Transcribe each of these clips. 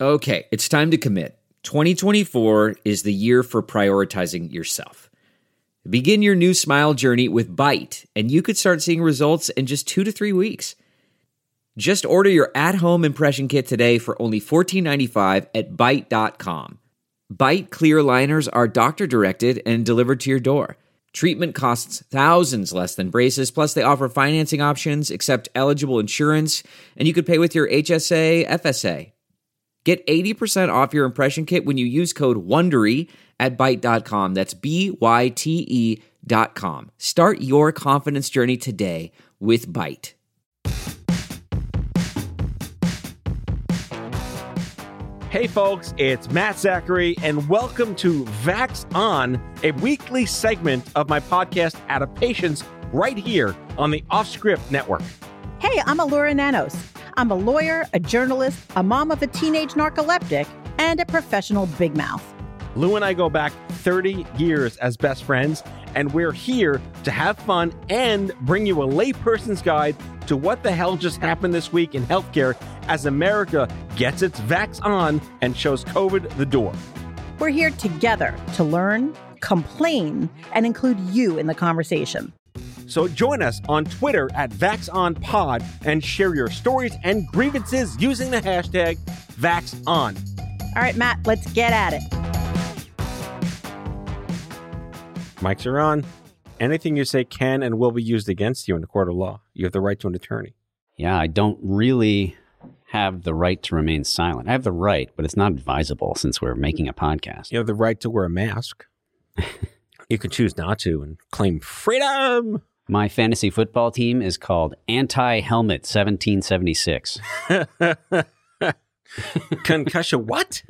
Okay, it's time to commit. 2024 is the year for prioritizing yourself. Begin your new smile journey with Byte, and you could start seeing results in just 2 to 3 weeks. Just order your at-home impression kit today for only $14.95 at Byte.com. Byte clear liners are doctor-directed and delivered to your door. Treatment costs thousands less than braces, plus they offer financing options, accept eligible insurance, and you could pay with your HSA, FSA. Get 80% off your impression kit when you use code WONDERY at Byte.com. That's BYTE.com. Start your confidence journey today with Byte. Hey folks, it's Matt Zachary, and welcome to Vax On, a weekly segment of my podcast Adaptations right here on the Offscript Network. Hey, I'm Allura Nanos. I'm a lawyer, a journalist, a mom of a teenage narcoleptic, and a professional big mouth. Lou and I go back 30 years as best friends, and we're here to have fun and bring you a layperson's guide to what the hell just happened this week in healthcare as America gets its vax on and shows COVID the door. We're here together to learn, complain, and include you in the conversation. So join us on Twitter at VaxOnPod and share your stories and grievances using the hashtag VaxOn. All right, Matt, let's get at it. Mics are on. Anything you say can and will be used against you in a court of law. You have the right to an attorney. Yeah, I don't really have the right to remain silent. I have the right, but it's not advisable since we're making a podcast. You have the right to wear a mask. You can choose not to and claim freedom. My fantasy football team is called Anti-Helmet 1776. Concussion what?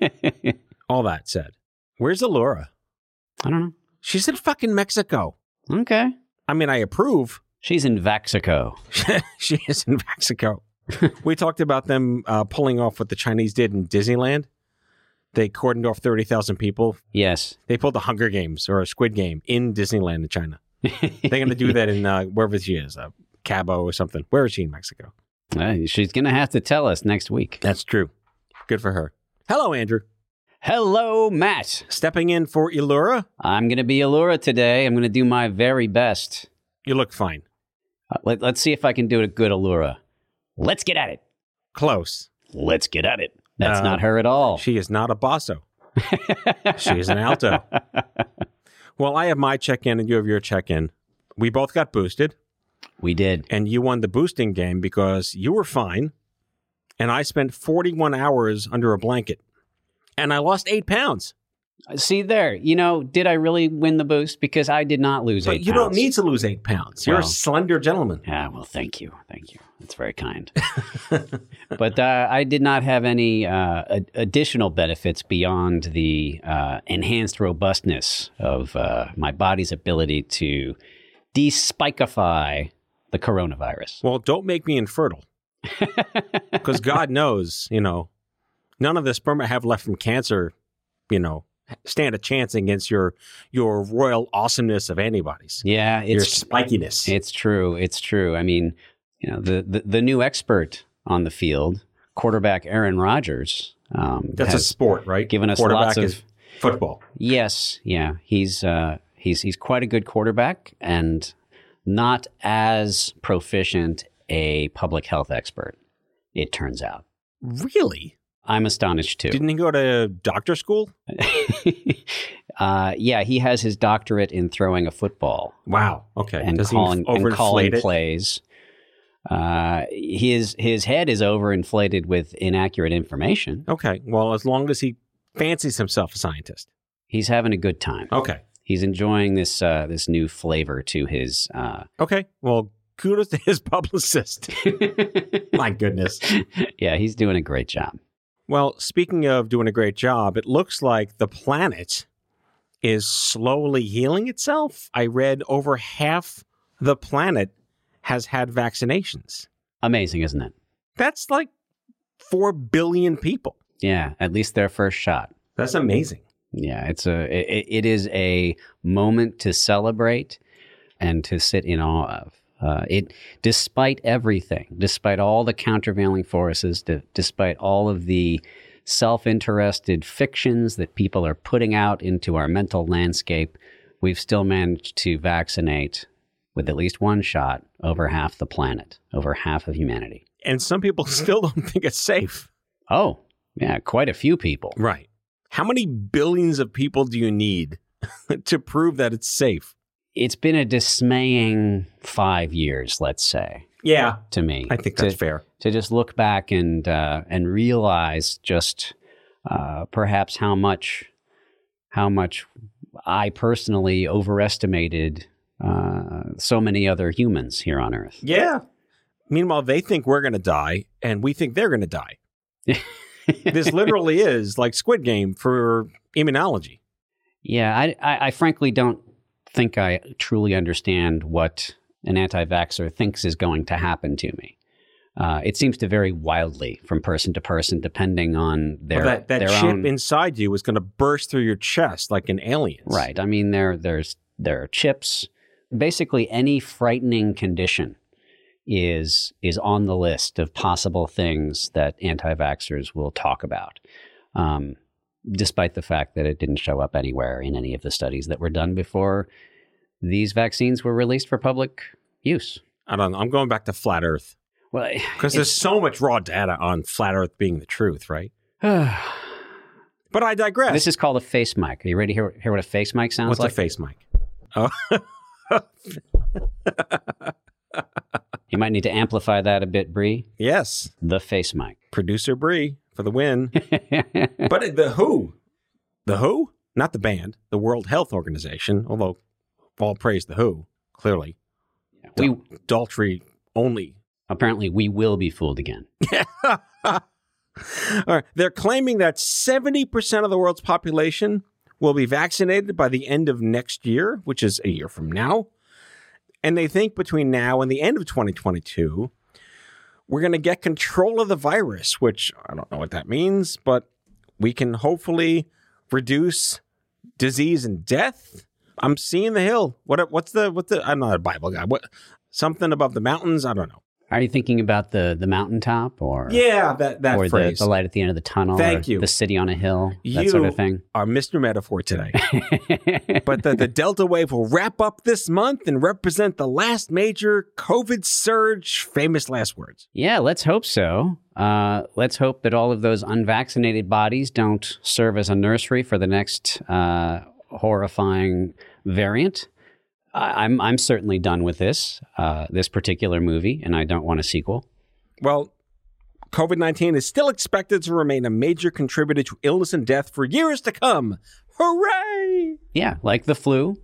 All that said. Where's Allura? I don't know. She's in fucking Mexico. Okay. I mean, I approve. She's in Vaxico. She is in Mexico. We talked about them pulling off what the Chinese did in Disneyland. They cordoned off 30,000 people. Yes. They pulled the Hunger Games or a Squid Game in Disneyland in China. They're going to do that in wherever she is, Cabo or something. Where is she in Mexico? She's going to have to tell us next week. That's true. Good for her. Hello, Andrew. Hello, Matt. Stepping in for Allura. I'm going to be Allura today. I'm going to do my very best. You look fine. Let's see if I can do a good Allura. Let's get at it. Close. Let's get at it. That's not her at all. She is not a basso. She is an alto. Well, I have my check-in and you have your check-in. We both got boosted. We did. And you won the boosting game because you were fine. And I spent 41 hours under a blanket. And I lost 8 pounds. See there, did I really win the boost? Because I did not lose 8 pounds. But you don't need to lose 8 pounds. You're a slender gentleman. Yeah, well, thank you. Thank you. That's very kind. But I did not have any additional benefits beyond the enhanced robustness of my body's ability to despikify the coronavirus. Well, don't make me infertile. Because God knows, none of the sperm I have left from cancer, stand a chance against your royal awesomeness of antibodies. Yeah, your spikiness. It's true. It's true. I mean, the new expert on the field, quarterback Aaron Rodgers. That's a sport, right? Given us quarterback lots of is football. Yes, yeah. He's quite a good quarterback and not as proficient a public health expert, it turns out. Really? I'm astonished, too. Didn't he go to doctor school? Yeah, he has his doctorate in throwing a football. Wow. Okay. And Does calling it? plays. His head is overinflated with inaccurate information. Okay. Well, as long as he fancies himself a scientist. He's having a good time. Okay. He's enjoying this new flavor to his... Okay. Well, kudos to his publicist. My goodness. Yeah, he's doing a great job. Well, speaking of doing a great job, it looks like the planet is slowly healing itself. I read over half the planet has had vaccinations. Amazing, isn't it? That's like 4 billion people. Yeah, at least their first shot. That's amazing. Yeah, it is a moment to celebrate and to sit in awe of. Despite everything, despite all the countervailing forces, despite all of the self-interested fictions that people are putting out into our mental landscape, we've still managed to vaccinate with at least one shot over half the planet, over half of humanity. And some people still don't think it's safe. Oh, yeah, quite a few people. Right. How many billions of people do you need to prove that it's safe? It's been a dismaying 5 years, let's say. Yeah, to me. I think that's fair. To just look back and realize just perhaps how much I personally overestimated so many other humans here on Earth. Yeah. Meanwhile, they think we're going to die, and we think they're going to die. This literally is like Squid Game for immunology. Yeah, I frankly don't think I truly understand what an anti-vaxxer thinks is going to happen to me. It seems to vary wildly from person to person, depending on their that chip own inside you is going to burst through your chest like an alien's. Right. I mean, there are chips. Basically, any frightening condition is on the list of possible things that anti-vaxxers will talk about, despite the fact that it didn't show up anywhere in any of the studies that were done before these vaccines were released for public use. I don't know. I'm going back to flat Earth. Well, because there's so much raw data on flat Earth being the truth, right? But I digress. This is called a face mic. Are you ready to hear what a face mic sounds like? What's a face mic? Oh. You might need to amplify that a bit, Bree. Yes. The face mic. Producer Bree for the win. But the WHO? The WHO? Not the band. The World Health Organization, although all praise the WHO, clearly. Yeah, Adultery only. Apparently, we will be fooled again. All right. They're claiming that 70% of the world's population will be vaccinated by the end of next year, which is a year from now. And they think between now and the end of 2022, we're going to get control of the virus, which I don't know what that means, but we can hopefully reduce disease and death. I'm seeing the hill. What's the I'm not a Bible guy. What, something above the mountains? I don't know. Are you thinking about the mountaintop or that or phrase? The light at the end of the tunnel? Thank you. The city on a hill, You that sort of thing. Are Mr. Metaphor today. But the Delta wave will wrap up this month and represent the last major COVID surge. Famous last words. Yeah, let's hope so. Let's hope that all of those unvaccinated bodies don't serve as a nursery for the next horrifying variant. I'm certainly done with this particular movie, and I don't want a sequel. Well, COVID-19 is still expected to remain a major contributor to illness and death for years to come. Hooray! Yeah, like the flu,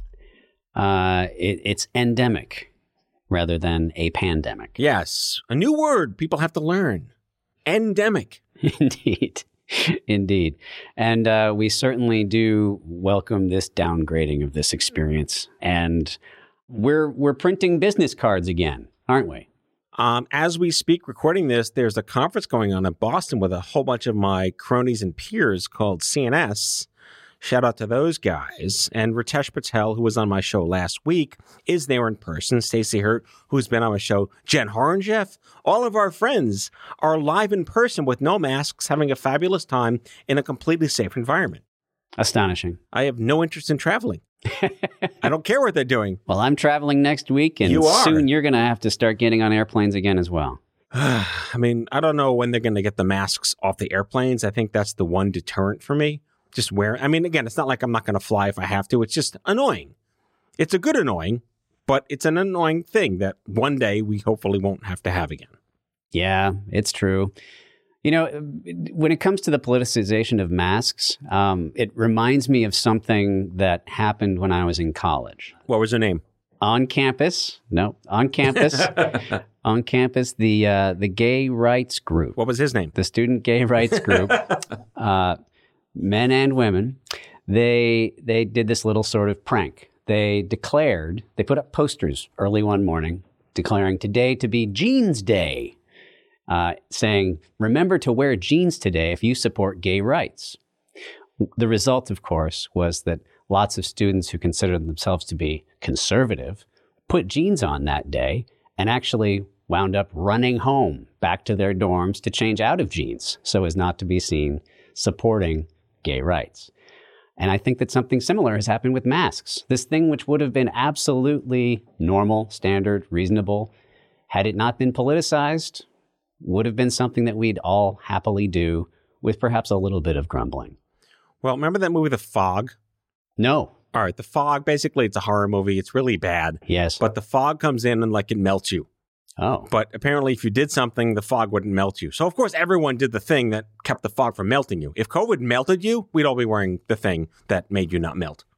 it's endemic rather than a pandemic. Yes, a new word people have to learn. Endemic. Indeed. And we certainly do welcome this downgrading of this experience. And we're printing business cards again, aren't we? As we speak, recording this, there's a conference going on in Boston with a whole bunch of my cronies and peers called CNS. Shout out to those guys. And Ritesh Patel, who was on my show last week, is there in person. Stacey Hurt, who's been on my show. Jen Horonjeff. All of our friends are live in person with no masks, having a fabulous time in a completely safe environment. Astonishing. I have no interest in traveling. I don't care what they're doing. Well, I'm traveling next week, and soon you're going to have to start getting on airplanes again as well. I mean, I don't know when they're going to get the masks off the airplanes. I think that's the one deterrent for me. Just wear. I mean, again, it's not like I'm not going to fly if I have to. It's just annoying. It's a good annoying, but it's an annoying thing that one day we hopefully won't have to have again. Yeah, it's true. You know, when it comes to the politicization of masks, it reminds me of something that happened when I was in college. What was her name? On campus, the gay rights group. What was his name? The student gay rights group, men and women, they did this little sort of prank. They put up posters early one morning declaring today to be Jeans Day. Saying, remember to wear jeans today if you support gay rights. The result, of course, was that lots of students who considered themselves to be conservative put jeans on that day and actually wound up running home back to their dorms to change out of jeans so as not to be seen supporting gay rights. And I think that something similar has happened with masks. This thing which would have been absolutely normal, standard, reasonable, had it not been politicized, would have been something that we'd all happily do with perhaps a little bit of grumbling. Well, remember that movie, The Fog? No. All right, The Fog, basically it's a horror movie. It's really bad. Yes. But the fog comes in and like it melts you. Oh. But apparently if you did something, the fog wouldn't melt you. So of course everyone did the thing that kept the fog from melting you. If COVID melted you, we'd all be wearing the thing that made you not melt.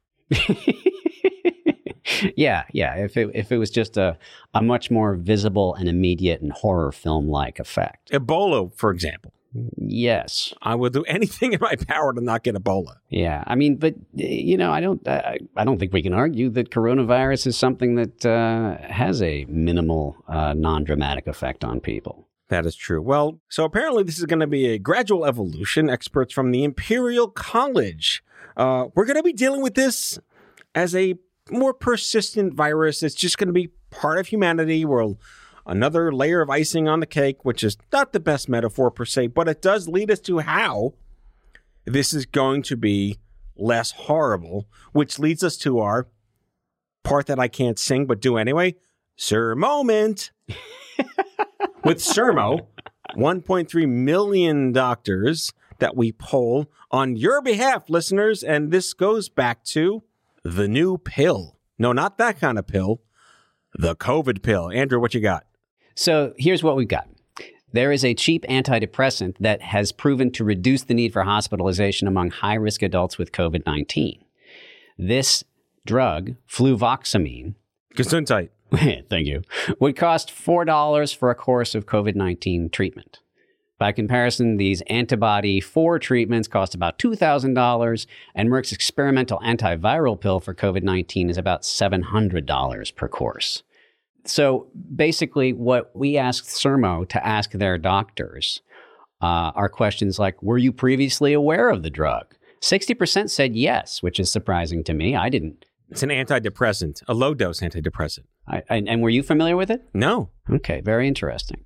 Yeah. If it was just a much more visible and immediate and horror film-like effect. Ebola, for example. Yes. I would do anything in my power to not get Ebola. Yeah. I mean, but, I don't think we can argue that coronavirus is something that has a minimal, non-dramatic effect on people. That is true. Well, so apparently this is going to be a gradual evolution. Experts from the Imperial College. We're going to be dealing with this as a more persistent virus. It's just going to be part of humanity. Another layer of icing on the cake, which is not the best metaphor per se, but it does lead us to how this is going to be less horrible, which leads us to our part that I can't sing but do anyway, Sir Moment. With Sermo, 1.3 million doctors that we poll on your behalf, listeners, and this goes back to the new pill. No, not that kind of pill. The COVID pill. Andrew, what you got? So here's what we've got. There is a cheap antidepressant that has proven to reduce the need for hospitalization among high-risk adults with COVID-19. This drug, fluvoxamine, Gesundheit. Thank you, would cost $4 for a course of COVID-19 treatment. By comparison, these antibody 4 treatments cost about $2,000, and Merck's experimental antiviral pill for COVID-19 is about $700 per course. So basically what we asked Sermo to ask their doctors are questions like, were you previously aware of the drug? 60% said yes, which is surprising to me. I didn't. It's an antidepressant, a low-dose antidepressant. And were you familiar with it? No. Okay, very interesting.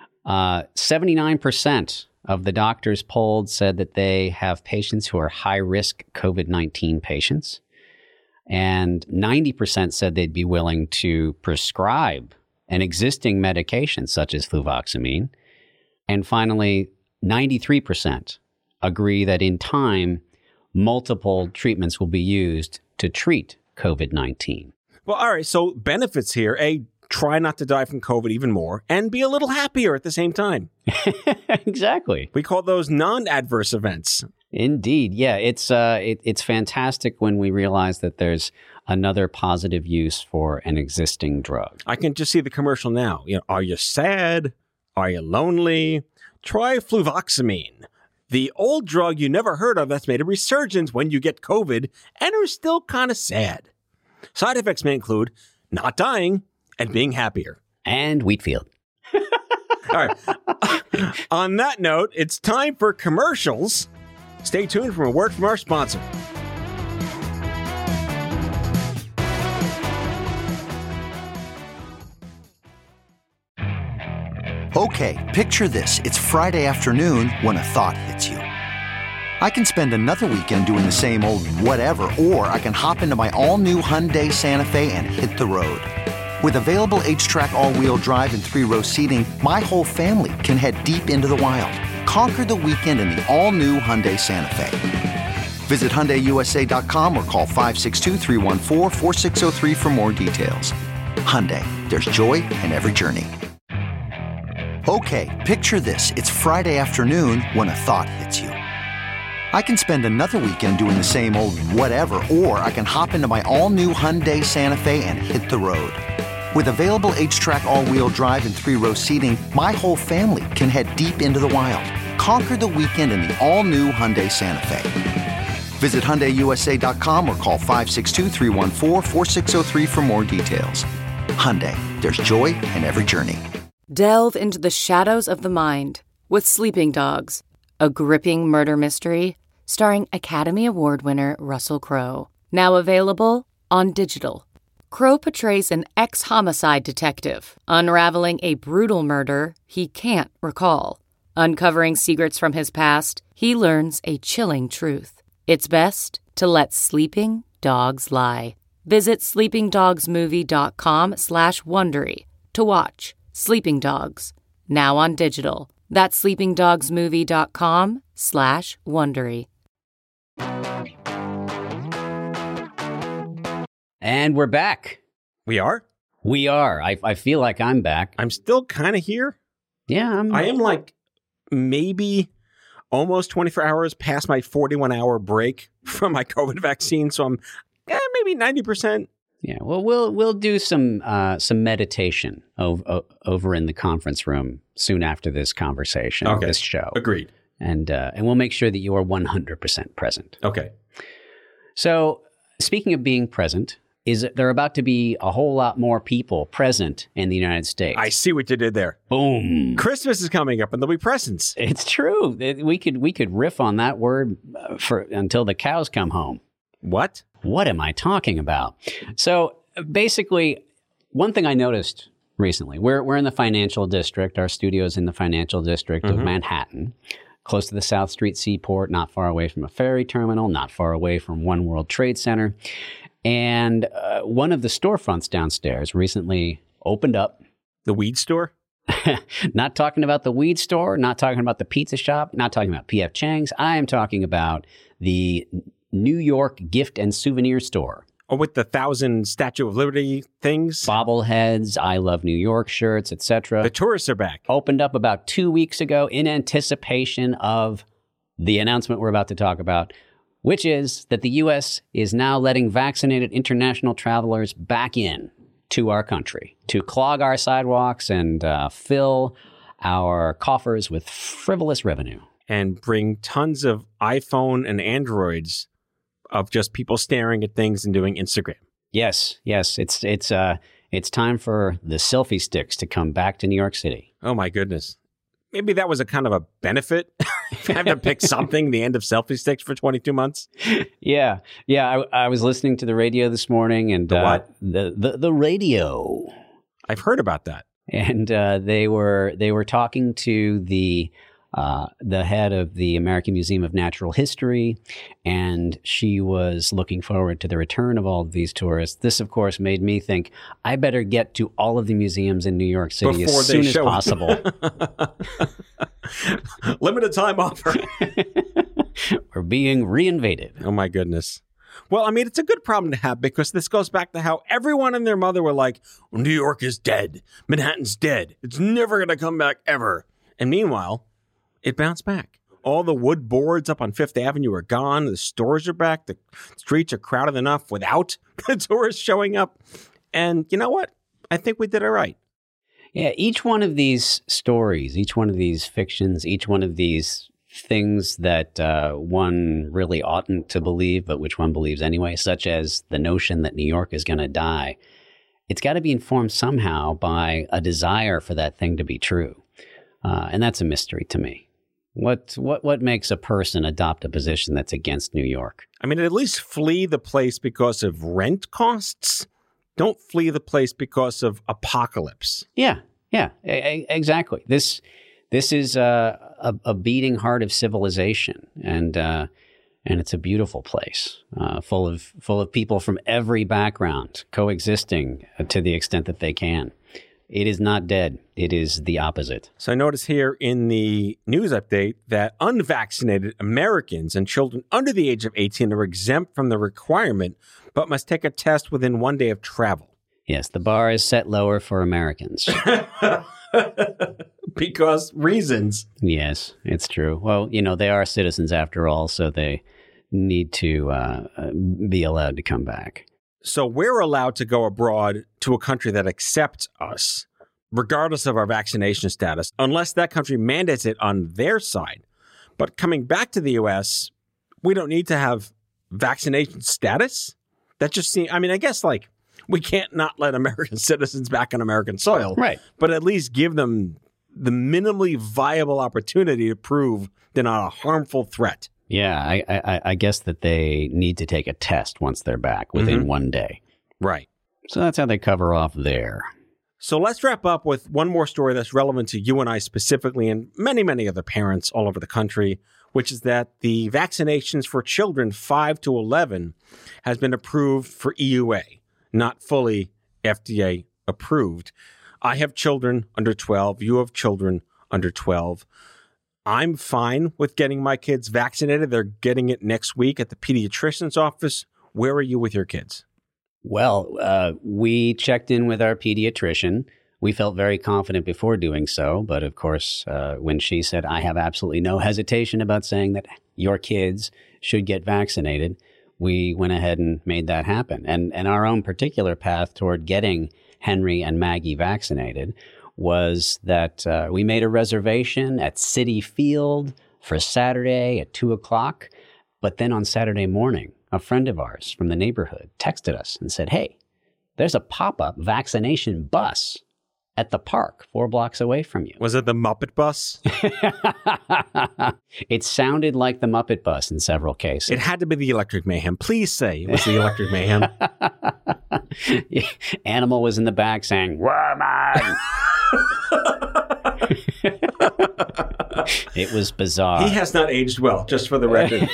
79% of the doctors polled said that they have patients who are high-risk COVID-19 patients. And 90% said they'd be willing to prescribe an existing medication such as fluvoxamine. And finally, 93% agree that in time, multiple treatments will be used to treat COVID-19. Well, all right. So benefits here. A, try not to die from COVID even more and be a little happier at the same time. Exactly. We call those non-adverse events. Indeed. Yeah, it's fantastic when we realize that there's another positive use for an existing drug. I can just see the commercial now. Are you sad? Are you lonely? Try fluvoxamine, the old drug you never heard of that's made a resurgence when you get COVID and are still kind of sad. Side effects may include not dying and being happier. And Wheatfield. All right. On that note, it's time for commercials. Stay tuned for a word from our sponsor. Okay, picture this. It's Friday afternoon when a thought hits you. I can spend another weekend doing the same old whatever, or I can hop into my all-new Hyundai Santa Fe and hit the road. With available H-Track all-wheel drive and 3-row seating, my whole family can head deep into the wild. Conquer the weekend in the all-new Hyundai Santa Fe. Visit HyundaiUSA.com or call 562-314-4603 for more details. Hyundai, there's joy in every journey. Okay, picture this. It's Friday afternoon when a thought hits you. I can spend another weekend doing the same old whatever, or I can hop into my all-new Hyundai Santa Fe and hit the road. With available H-Track all-wheel drive and 3-row seating, my whole family can head deep into the wild. Conquer the weekend in the all-new Hyundai Santa Fe. Visit HyundaiUSA.com or call 562-314-4603 for more details. Hyundai, there's joy in every journey. Delve into the shadows of the mind with Sleeping Dogs, a gripping murder mystery starring Academy Award winner Russell Crowe. Now available on digital. Crow portrays an ex-homicide detective, unraveling a brutal murder he can't recall. Uncovering secrets from his past, he learns a chilling truth. It's best to let sleeping dogs lie. Visit sleepingdogsmovie.com/Wondery to watch Sleeping Dogs, now on digital. That's sleepingdogsmovie.com/Wondery. And we're back. We are? We are. I feel like I'm back. I'm still kind of here. Yeah, I am like maybe almost 24 hours past my 41-hour break from my COVID vaccine. So I'm maybe 90%. Yeah, well, we'll do some meditation over in the conference room soon after this conversation, this show. Agreed. And we'll make sure that you are 100% present. Okay. So, speaking of being present, there are about to be a whole lot more people present in the United States. I see what you did there. Boom. Christmas is coming up and there'll be presents. It's true. We could riff on that word until the cows come home. What? What am I talking about? So basically, one thing I noticed recently, we're in the financial district. Our studio's in the financial district of Manhattan, close to the South Street Seaport, not far away from a ferry terminal, not far away from One World Trade Center. And one of the storefronts downstairs recently opened up. The weed store? Not talking about the weed store, not talking about the pizza shop, not talking about P.F. Chang's. I am talking about the New York gift and souvenir store. Oh, with the 1,000 Statue of Liberty things? Bobbleheads, I Love New York shirts, etc. The tourists are back. Opened up about 2 weeks ago in anticipation of the announcement we're about to talk about, which is that the U.S. is now letting vaccinated international travelers back in to our country to clog our sidewalks and fill our coffers with frivolous revenue. And bring tons of iPhone and Androids of just people staring at things and doing Instagram. Yes. It's time for the selfie sticks to come back to New York City. Oh, my goodness. Maybe that was a kind of a benefit. If I have to pick something, the end of selfie sticks for 22 months. Yeah. I was listening to the radio this morning, and the what? The radio. I've heard about that. And they were talking to the head of the American Museum of Natural History, and she was looking forward to the return of all of these tourists. This, of course, made me think, I better get to all of the museums in New York City as soon as possible. Limited time offer. We're being reinvaded. Oh, my goodness. Well, I mean, it's a good problem to have because this goes back to how everyone and their mother were like, New York is dead. Manhattan's dead. It's never going to come back ever. And meanwhile, it bounced back. All the wood boards up on Fifth Avenue are gone. The stores are back. The streets are crowded enough without the tourists showing up. And you know what? I think we did it right. Yeah, each one of these stories, each one of these fictions, each one of these things that one really oughtn't to believe, but which one believes anyway, such as the notion that New York is going to die, it's got to be informed somehow by a desire for that thing to be true. And that's a mystery to me. What makes a person adopt a position that's against New York? I mean, at least flee the place because of rent costs. Don't flee the place because of apocalypse. Yeah, exactly. This is a beating heart of civilization, and it's a beautiful place, full of people from every background coexisting to the extent that they can. It is not dead. It is the opposite. So I notice here in the news update that unvaccinated Americans and children under the age of 18 are exempt from the requirement, but must take a test within 1 day of travel. Yes, the bar is set lower for Americans. Because reasons. Yes, it's true. Well, they are citizens after all, so they need to be allowed to come back. So we're allowed to go abroad to a country that accepts us, regardless of our vaccination status, unless that country mandates it on their side. But coming back to the U.S., we don't need to have vaccination status. That just seems, I guess we can't not let American citizens back on American soil. Right. But at least give them the minimally viable opportunity to prove they're not a harmful threat. Yeah, I guess that they need to take a test once they're back within 1 day. Right. So that's how they cover off there. So let's wrap up with one more story that's relevant to you and I specifically, and many, many other parents all over the country, which is that the vaccinations for children 5 to 11 has been approved for EUA, not fully FDA approved. I have children under 12. You have children under 12. I'm fine with getting my kids vaccinated. They're getting it next week at the pediatrician's office. Where are you with your kids? Well, we checked in with our pediatrician. We felt very confident before doing so. But of course, when she said, I have absolutely no hesitation about saying that your kids should get vaccinated, we went ahead and made that happen. And our own particular path toward getting Henry and Maggie vaccinated was that we made a reservation at Citi Field for Saturday at 2:00. But then on Saturday morning, a friend of ours from the neighborhood texted us and said, hey, there's a pop-up vaccination bus at the park 4 blocks away from you. Was it the Muppet Bus? It sounded like the Muppet Bus in several cases. It had to be the Electric Mayhem. Please say it was the Electric Mayhem. Animal was in the back saying, woman! It was bizarre. He has not aged well, just for the record.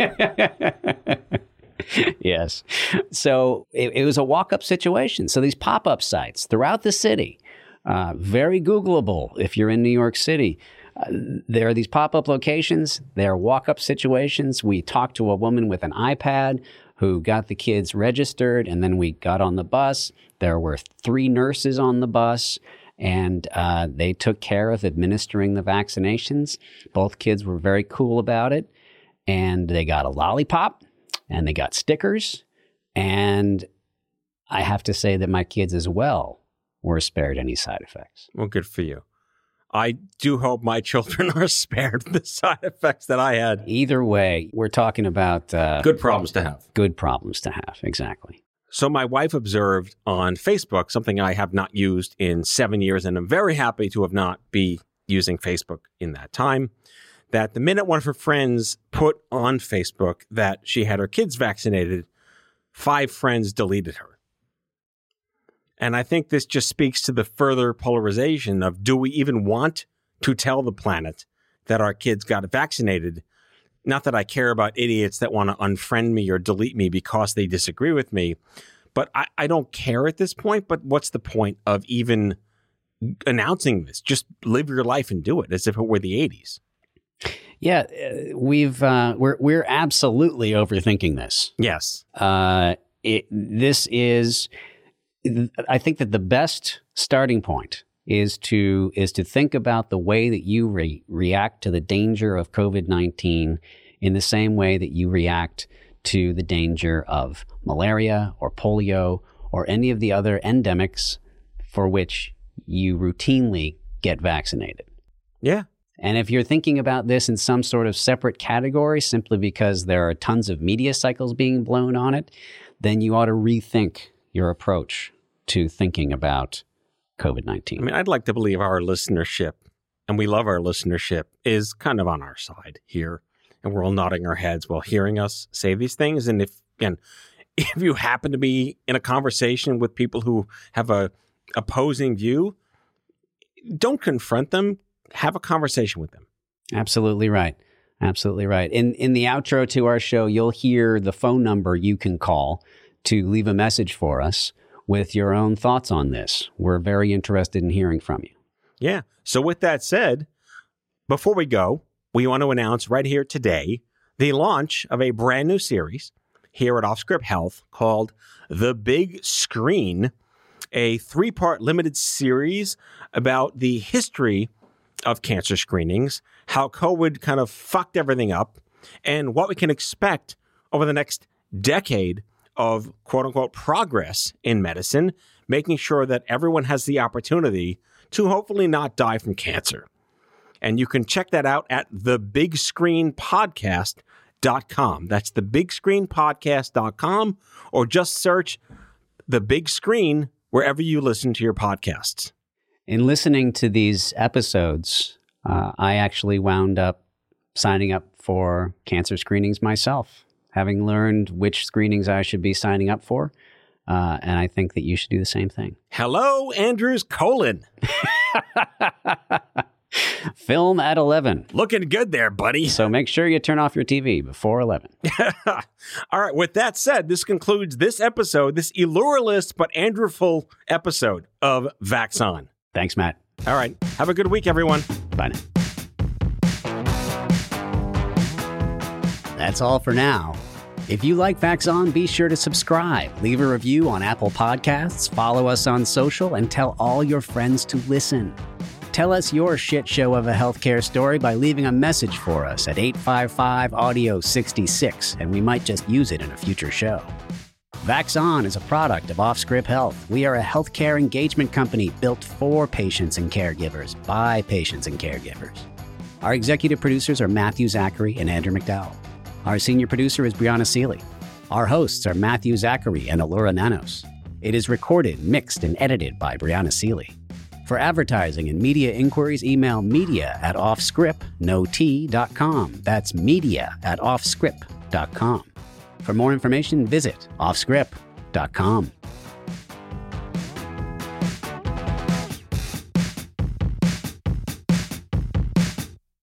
Yes. So it was a walk-up situation. So these pop-up sites throughout the city, very Googleable if you're in New York City. There are these pop-up locations. They're walk-up situations. We talked to a woman with an iPad who got the kids registered, and then we got on the bus. There were 3 nurses on the bus, and they took care of administering the vaccinations. Both kids were very cool about it, and they got a lollipop, and they got stickers, and I have to say that my kids as well were spared any side effects. Well, good for you. I do hope my children are spared the side effects that I had. Either way, we're talking about good problems to have. Good problems to have, exactly. So my wife observed on Facebook, something I have not used in 7 years, and I'm very happy to have not be using Facebook in that time, that the minute one of her friends put on Facebook that she had her kids vaccinated, 5 friends deleted her. And I think this just speaks to the further polarization of, do we even want to tell the planet that our kids got vaccinated? Not that I care about idiots that want to unfriend me or delete me because they disagree with me, but I don't care at this point. But what's the point of even announcing this? Just live your life and do it as if it were the 80s. Yeah, we're absolutely overthinking this. Yes. This is, I think that the best starting point is to think about the way that you react to the danger of COVID-19 in the same way that you react to the danger of malaria or polio or any of the other endemics for which you routinely get vaccinated. Yeah. And if you're thinking about this in some sort of separate category simply because there are tons of media cycles being blown on it, then you ought to rethink your approach to thinking about COVID-19. I mean, I'd like to believe our listenership, and we love our listenership, is kind of on our side here. And we're all nodding our heads while hearing us say these things. And if you happen to be in a conversation with people who have a opposing view, don't confront them. Have a conversation with them. Absolutely right. Absolutely right. In the outro to our show, you'll hear the phone number you can call to leave a message for us with your own thoughts on this. We're very interested in hearing from you. Yeah. So with that said, before we go, we want to announce right here today the launch of a brand new series here at Offscript Health called The Big Screen, a 3-part limited series about the history of cancer screenings, how COVID kind of fucked everything up, and what we can expect over the next decade of quote-unquote progress in medicine, making sure that everyone has the opportunity to hopefully not die from cancer. And you can check that out at thebigscreenpodcast.com. That's thebigscreenpodcast.com, or just search The Big Screen wherever you listen to your podcasts. In listening to these episodes, I actually wound up signing up for cancer screenings myself. Having learned which screenings I should be signing up for, And I think that you should do the same thing. Hello, Andrew's colon. Film at 11. Looking good there, buddy. So make sure you turn off your TV before 11. All right. With that said, this concludes this episode, this allureless but Andrewful episode of Vax On. Thanks, Matt. All right. Have a good week, everyone. Bye now. That's all for now. If you like Vax On, be sure to subscribe, leave a review on Apple Podcasts, follow us on social, and tell all your friends to listen. Tell us your shit show of a healthcare story by leaving a message for us at 855-AUDIO-66, and we might just use it in a future show. Vax On is a product of Offscript Health. We are a healthcare engagement company built for patients and caregivers by patients and caregivers. Our executive producers are Matthew Zachary and Andrew McDowell. Our senior producer is Brianna Seeley. Our hosts are Matthew Zachary and Allura Nanos. It is recorded, mixed, and edited by Brianna Seeley. For advertising and media inquiries, email media@offscript.com. That's media@offscript.com. For more information, visit offscript.com.